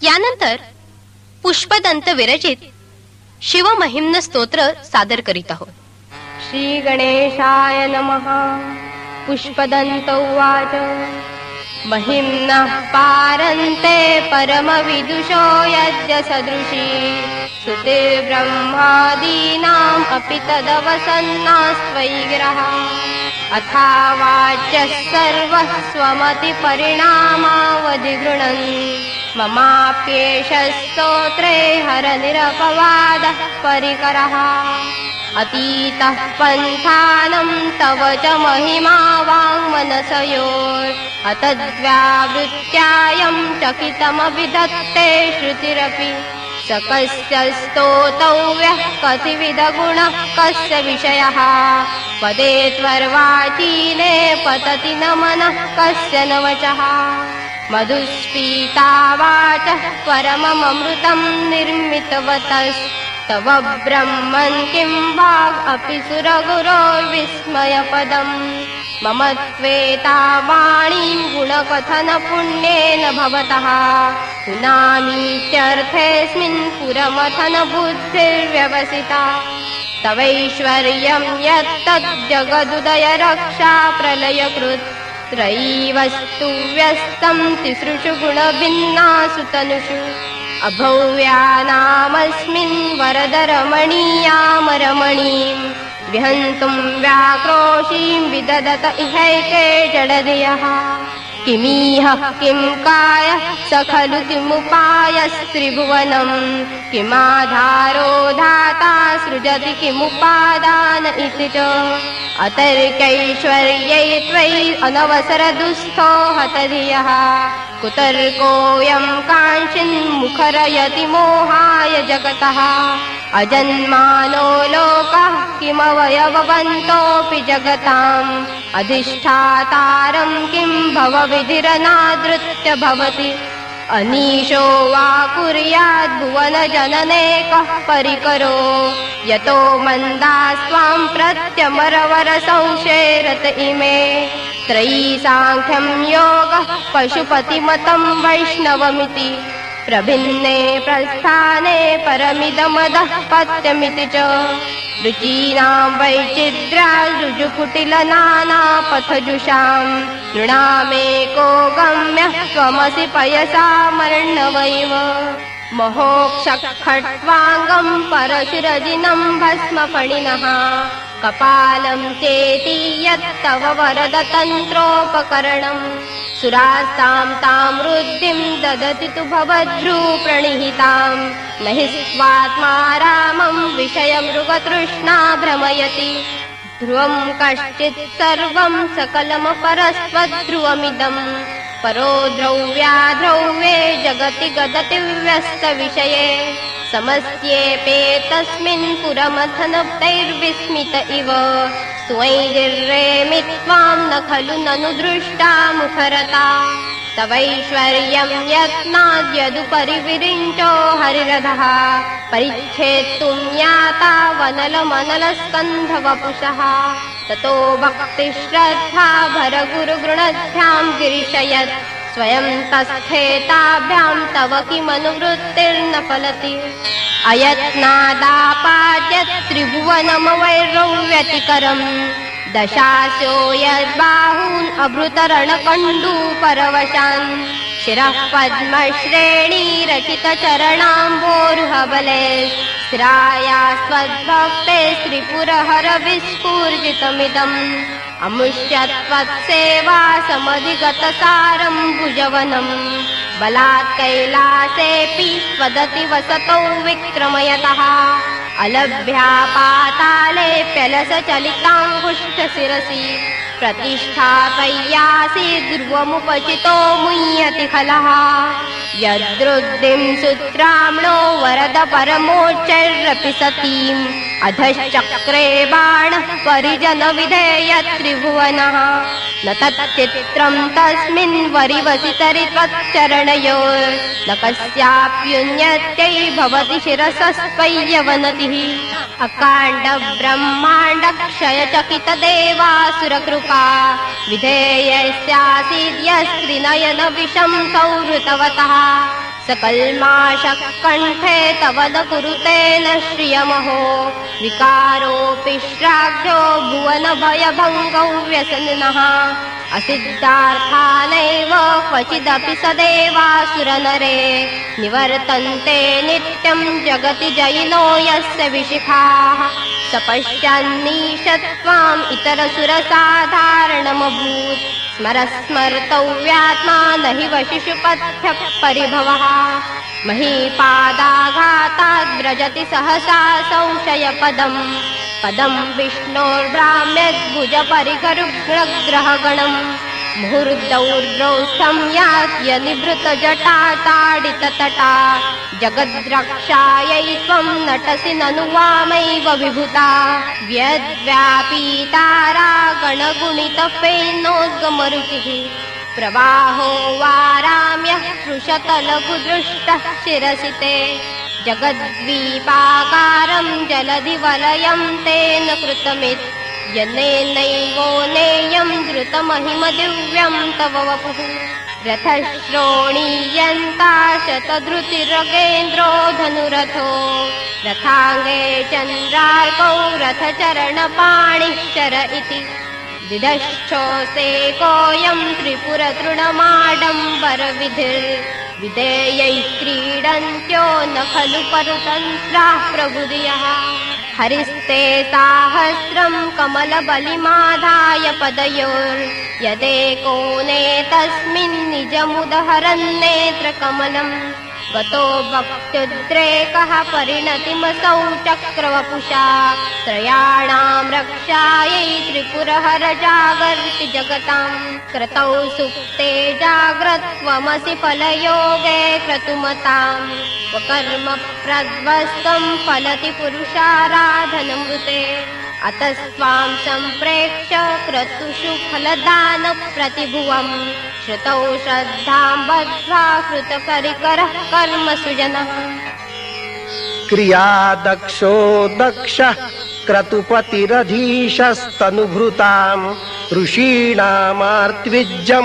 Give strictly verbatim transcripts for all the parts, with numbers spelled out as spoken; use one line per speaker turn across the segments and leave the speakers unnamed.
यानंतर पुष्पदंत विरचित शिवमहिम्न स्तोत्र सादर करीत आहोत।
श्री गणेशाय नमः। पुष्पदंत उवाच महिम्नः पारन्ते परमविदुषो यज्ञ सदृशी स्तुतिर्ब्रह्मादीनाम् अपि तदवसन्नास्त्वयि अथा वाच्यः सर्वः स्वमतिपरिणामावधिगृह्णन् ममाप्येष स्तोत्रे हरनिरपवादः परिकरः अतीतः पन्थानं तव च महिमा वाङ्मनसयोः अतद्व्यावृत्यायं चकितमभिधत्ते श्रुतिरपि सकस्य स्तोतव्यः कतिविधगुणः कस्य विषयः पदे त्वर्वाचीने पतति न मनः कस्य न वचः मधुस्फीता वाचः परममृतं निर्मितवतस्तव ब्रह्मन् किं वाग् अपि सुरगुरोर्विस्मयपदम् मम त्वेता वाणीं गुणकथनपुण्येन भवतः पुनामीत्यर्थेऽस्मिन् पुरमथन बुद्धिर्व्यवसिता तवैश्वर्यं यत्तज्जगदुदय रक्षा प्रलयकृत् त्रयीवस्तु व्यस्तं तिसृषु गुणभिन्नासु तनुषु अभव्यानामस्मिन् वरदरमणीयामरमणीं विहन्तुं व्याक्रोशीं विददत इहैके जडधियः किमीह किं कायः स खलु किमुपायस्त्रिभुवनं किमाधारो धाता सृजति किमुपादान इति च अतर्कैश्वर्यै त्वयि अनवसरदुःस्थो हतधियः कुतर्कोऽयं काञ्चिन्मुखरयति मोहाय जगतः अजन्मानो लोकः किमवयववन्तोऽपि जगताम् अधिष्ठातारं किं भवविधिरनादृत्य भवति अनीशो वा कुर्याद् भुवनजनने कः परिकरो यतो मन्दास्त्वां प्रत्यमरवरसंशेरत इमे त्रयी साङ्ख्यं योगः पशुपतिमतं वैष्णवमिति प्रभिन्ने प्रस्थाने परमिदमदः पत्यमिति च रुचीनां वैचिद्र्याद् ऋजुकुटिलनानापथजुषां नृणामेको गम्यः त्वमसि पयसामर्णवैव महोक्षखट्वाङ्गं परशिरजिनं भस्मफणिनः कपालं चेति यत्तव वरदतन्त्रोपकरणम् सुरास्तां तां वृद्धिं ददति तु भवद्भ्रूप्रणिहितां न हि स्वात्मा रामं विषयमृगतृष्णा भ्रमयति ध्रुवं कश्चित् सर्वं सकलमपरस्त्वद्ध्रुवमिदं परो द्रव्याद्रव्ये जगति गदति व्यस्तविषये समस्येपेतस्मिन् पुरमथनप्तैर्विस्मित इव स्वैर्रेमि त्वां न खलु ननु दृष्टा मुखरता तवैश्वर्यं यत्नाद्यदुपरि विरिञ्चो हरिरधः परिच्छेत्तुं याता वनलमनलस्कन्धवपुषः ततो भक्तिश्रद्धा भरगुरुगृणध्यां गिरिशयत् स्वयं तस्थेताभ्यां तव किमनुवृत्तिर्न फलति अयत्नादापाद्यत् त्रिभुवनमवैरव्यतिकरम् दशास्यो यद्बाहून् अभृतरणकण्डूपरवशान् शिरः पद्मश्रेणीरचितचरणाम्भोरुहबले स्थिरायास्त्वद्भक्ते त्रिपुरहरविस्फूर्जितमिदम् अमुष्यत्वत्सेवा समधिगतसारं भुजवनम् बलात् कैलासेऽपि स्वदति वसतौ विक्रमयतः अलभ्या पातालेऽप्यलसचलिताङ्गुष्ठशिरसि प्रतिष्ठापय्यासि ध्रुवमुपचितो मुह्यति खलः यदृद्धिं सुत्राम्णो वरद परमोच्चैरपि सतीम् अधश्चक्रे बाणः परिजनविधेय त्रिभुवनः न तच्चित्रं तस्मिन् वरिवसितरि त्वच्चरणयोर् न कस्याप्युन्यत्यै भवति शिरसस्त्वय्यवनतिः अकाण्ड ब्रह्माण्ड क्षय चकित देवासुरकृपा विधेयस्यासीद्यस्त्रिनयन विषं सौहृतवतः सकल्माषः कण्ठे तव न कुरुते न श्रियमहो विकारोऽपि श्राव्यो भुवनभयभङ्गौ व्यसनिनः असिद्धार्थानैव क्वचिदपि सदेवासुरनरे निवर्तन्ते नित्यं जगति जयिनो यस्य विशिखाः सपश्यन्नीशत्वाम् इतरसुरसाधारणमभूत् स्मरस्मर्तव्यात्मा न हि वशिषुपथ्यः परिभवः महीपादाघाताद् व्रजति सहसा संशयपदम् पदं विष्णोर्भ्राम्यद्भुजपरिकरुग्णग्रहगणम् मुहुर्दौर्द्रौस्थं यास्य निभृतजटा ताडिततटा जगद्रक्षायै त्वं नटसि ननु वामैव विभूता व्यद्व्यापीतारागणगुणितफेनोद्गमरुचिः प्रवाहो वाराम्यः पृषतलघुदृष्टः शिरसि ते जगद्वीपाकारं जलधिवलयं तेन कृतमित् यनेनैवो नेयं धृतमहिम दिव्यं तव वपुः रथश्रोणीयन्ता शतधृतिरगेन्द्रो धनुरथो रथाङ्गे चन्द्रार्कौ रथचरणपाणिः शर इति विदश्चोऽसेकोऽयं त्रिपुरतृणमाडम्बरविधिर्विधेयैः क्रीडन्त्यो न खलु परतन्त्राः प्रभुदियः हरिस्ते साहस्रं कमलबलिमाधाय पदयोर्यदेको नेतस्मिन् निजमुदहरन्नेत्रकमलम् गतो भक्त्युद्रेकः परिणतिमसौ चक्रवपुषा त्रयाणां रक्षायै त्रिपुरहर जागर्ति जगतां क्रतौ सुप्ते जाग्रत्वमसि फलयोगे क्रतुमताम् स्वकर्म प्रध्वस्तं फलति पुरुषाराधनमृते अतस्त्वां सम्प्रेक्ष्य क्रतुषु फलदानप्रतिभुवम् श्रुतौ श्रद्धां बद्ध्वा कृतकरिकरः कर्म सुजनः
क्रिया दक्षो दक्षः क्रतुपतिरधीशस्तनुभृताम् ऋषीणामार्त्विज्यम्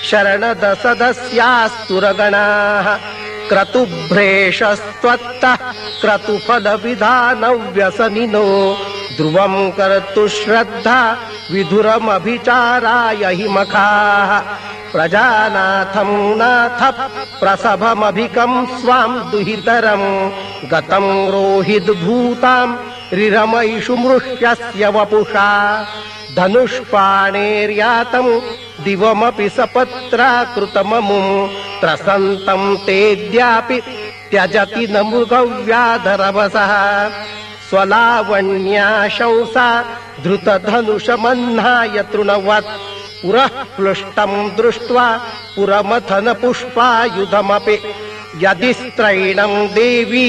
शरणदसदस्यास्तुरगणाः क्रतुभ्रेशस्त्वत्तः क्रतुफलविधानव्यसनिनो ध्रुवं कर्तुश्रद्धा विधुरमभिचाराय हि मखाः प्रजानाथं नाथ प्रसभमभिकं स्वां दुहितरं गतं रोहिद्भूतां रिरमैषु मृष्यस्य वपुषा धनुष्पाणेर्यातं दिवमपि सपत्राकृतममुं त्रसन्तं तेद्यापि त्यजति न मृगव्याधरवसः स्वलावण्याशंसा धृतधनुषमह्नाय तृणवत् पुरः प्लुष्टं दृष्ट्वा पुरमथन पुष्पायुधमपि यदि स्त्रैणं देवी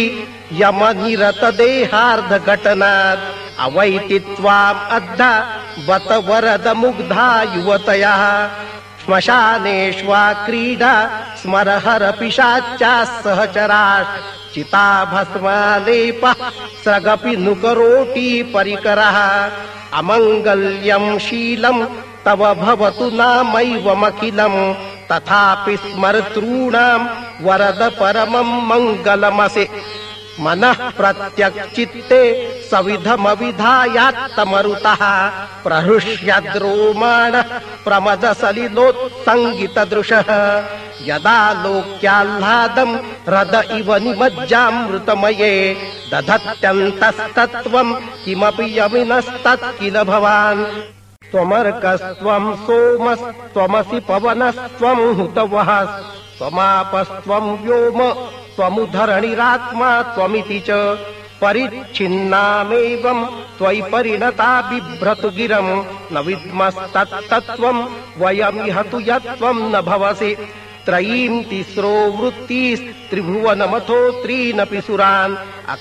यमनिरतदेहार्धघटनात् अवैति त्वाम् अद्धा बत वरद मुग्धा युवतयः श्मशानेष्वा क्रीडा स्मरहर पिशाच्याः सहचराः चिताभस्मालेपः स्रगपि नुकरोटी परिकरः अमङ्गल्यं शीलं तव भवतु नामैवमखिलं तथापि स्मर्तॄणां वरद परमं मङ्गलमसि मनः प्रत्यक्चित्ते सविधमविधायात्तमरुतः प्रहृष्यद्रोमाणः प्रमदसलिलोत्सङ्गितदृशः यदा लोक्याह्लादं हृद इव निमज्जामृतमये दधत्यन्तस्तत्त्वं किमपि यमिनस्तत् किल भवान् त्वमर्कस्त्वं सोमस्त्वमसि पवनस्त्वं हुतवः त्वमापस्त्वं व्योम त्वमुधरणिरात्मा त्वमिति च परिच्छिन्नामेवं त्वयि परिणता बिभ्रतु गिरं न विद्मस्तत्तत्त्वं वयमिह तु यत्त्वं न भवसि त्रयीं तिस्रो वृत्तिस्त्रिभुवनमथो त्रीनपि सुरान्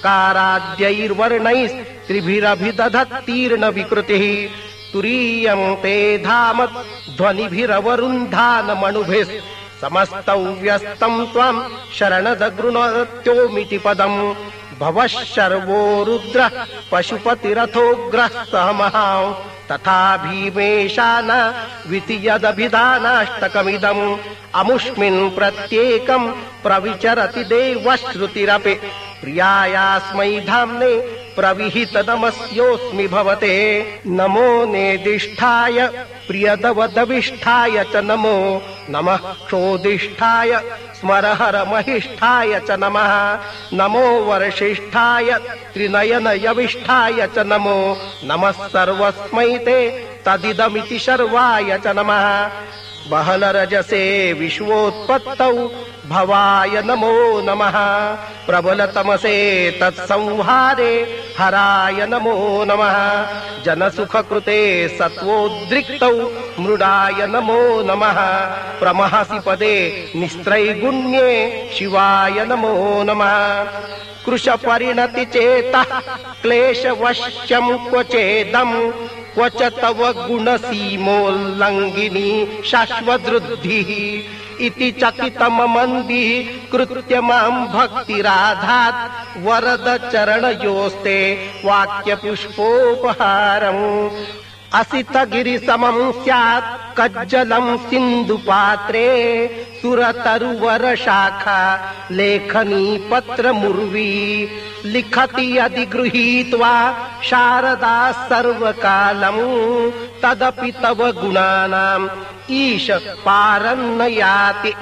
अकाराद्यैर्वर्णैस्त्रिभिरभिदधत्तीर्ण विकृतिः तुरीयं ते धाम ध्वनिभिरवरुन्धानमणुभिः समस्तौ व्यस्तं त्वां शरणदगृणत्योमिति पदम् भवः शर्वो रुद्र पशुपतिरथोग्रः महां तथा भीमेशान वितियदभिधानाष्टकमिदम् अमुष्मिन् प्रत्येकं प्रविचरति देवश्रुतिरपि प्रियायास्मै धाम्ने प्रविहित नमस्योऽस्मि भवते नमो नेदिष्ठाय प्रियदवदविष्ठाय च नमो नमः क्षोदिष्ठाय स्मरहरमहिष्ठाय च नमः नमो वर्षिष्ठाय त्रिनयनयविष्ठाय च नमो नमः सर्वस्मै ते तदिदमिति शर्वाय च नमः बहलरजसे विश्वोत्पत्तौ भवाय नमो नमः प्रबलतमसे तत्संहारे हराय नमो नमः जनसुखकृते सत्वोद्रिक्तौ मृडाय नमो नमः प्रमहसि पदे निस्त्रैगुण्ये शिवाय नमो नमः कृशपरिणति चेतः क्लेशवश्यं क्वचेदम् क्व च तव गुणसीमोल्लङ्घिनी शाश्वतवृद्धिः इति चकितममन्दिः कृत्य मां भक्तिराधात् वरद चरणयोस्ते वाक्यपुष्पोपहारम् असितगिरिसमं स्यात् कज्जलं सिन्धुपात्रे सुरतरुवरशाखा लेखनी पत्रमुर्वी लिखति यदि गृहीत्वा शारदा सर्वकालम् तदपि तव गुणानाम् ईश पारन्न याति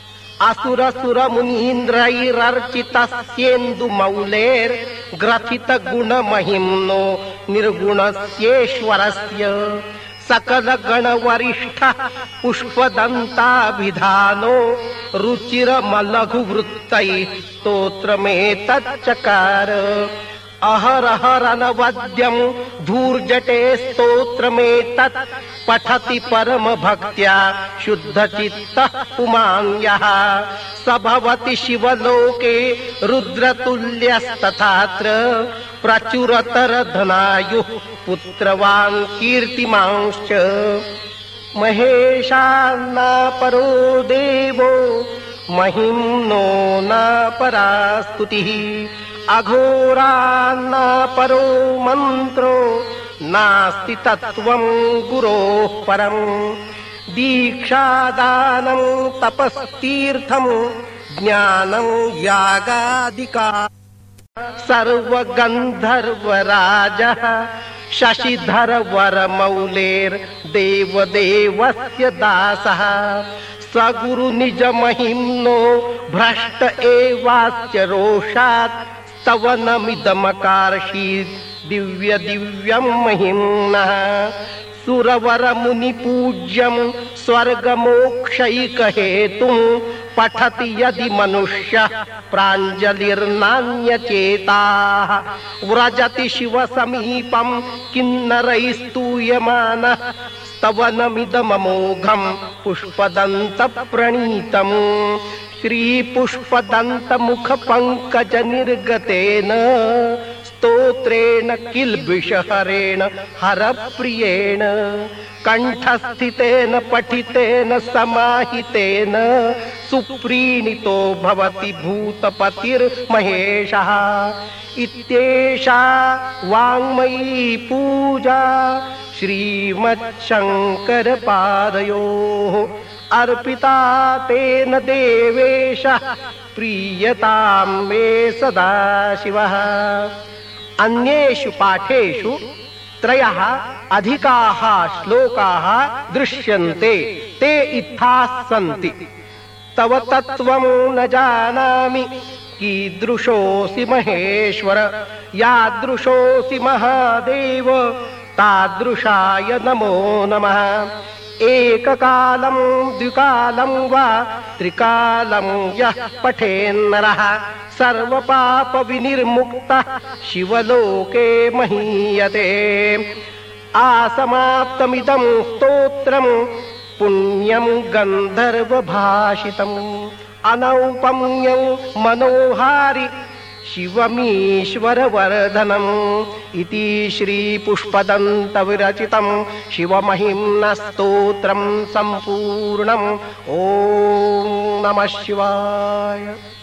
असुरसुरमुनीन्द्रैरर्चितस्येन्दुमौलेर्ग्रथित गुणमहिम्नो निर्गुणस्येश्वरस्य सकल गणवरिष्ठः पुष्पदन्ताभिधानो रुचिरमलघुवृत्तैः स्तोत्रमेतच्चकार अहरहरनवद्यम् धूर्जटे स्तोत्रमेतत् पठति परमभक्त्या शुद्धचित्तः पुमान् यः स भवति शिवलोके रुद्रतुल्यस्तथात्र प्रचुरतरधनायुः पुत्रवान् कीर्तिमांश्च महेशान्नापरो देवो महिम्नो नापरा स्तुतिः अघोरान्नापरो मन्त्रो नास्ति तत्त्वं गुरोः परम् दीक्षादानं तपस्तीर्थं ज्ञानं यागादिका सर्वगन्धर्वराजः शशिधरवरमौलेर्देवदेवस्य दासः स गुरुनिजमहिम्नो भ्रष्ट एवास्य रोषात् स्तवनमिदमकार्षीत् दिव्य दिव्यं महिम्नः सुरवरमुनिपूज्यं स्वर्गमोक्षैकहेतुं पठति यदि मनुष्यः प्राञ्जलिर्नान्यचेताः व्रजति शिवसमीपं किन्नरैस्तूयमानः स्तवनमिदममोघं पुष्पदन्तप्रणीतम् श्रीपुष्पदन्तमुखपङ्कजनिर्गतेन स्तोत्रेण किल्बिषहरेण हरप्रियेण कण्ठस्थितेन पठितेन समाहितेन सुप्रीणितो भवति भूतपतिर्महेशः इत्येषा वाङ्मयी पूजा श्रीमच्छङ्करपादयोः अर्पिता तेन देवेश प्रीयतां मे सदा शिवः। अन्येषु पाठेषु त्रयः अधिकाः श्लोकाः दृश्यन्ते ते इत्थाः सन्ति। तव तत्त्वं न जानामि कीदृशोऽसि महेश्वर यादृशोऽसि महादेव तादृशाय नमो नमः। एककालं द्विकालं वा त्रिकालं यः पठेन्नरः सर्वपापविनिर्मुक्तः शिवलोके महीयते। आसमाप्तमिदं स्तोत्रं पुण्यं गन्धर्वभाषितम् अनौपम्यं मनोहारि शिवमीश्वरवर्धनम् इति श्रीपुष्पदन्तविरचितं शिवमहिम्नस्तोत्रं सम्पूर्णम्। ॐ नमः शिवाय।